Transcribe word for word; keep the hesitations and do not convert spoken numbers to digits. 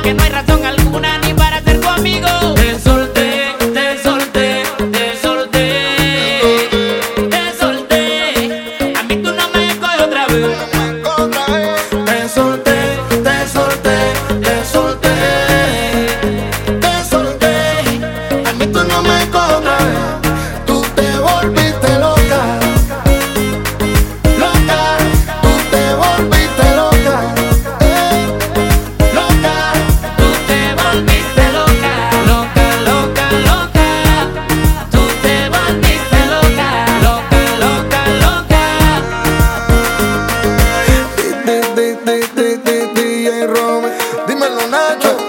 que no hay razón alguna ni para ser tu amigo. Te solté, te solté, te solté, te solté. A mí tú no me coges otra vez. Te solté, te solté, te solté, te solté. A mí tú no me coges otra vez. Tú te volviste loca, loca, tú te volviste loca, eh, loca, Tú te volviste loca, loca, loca, loca. Tú te volviste loca, loca, loca, loca. di, di, di, di, di, di, D J Rome, dímelo Nacho.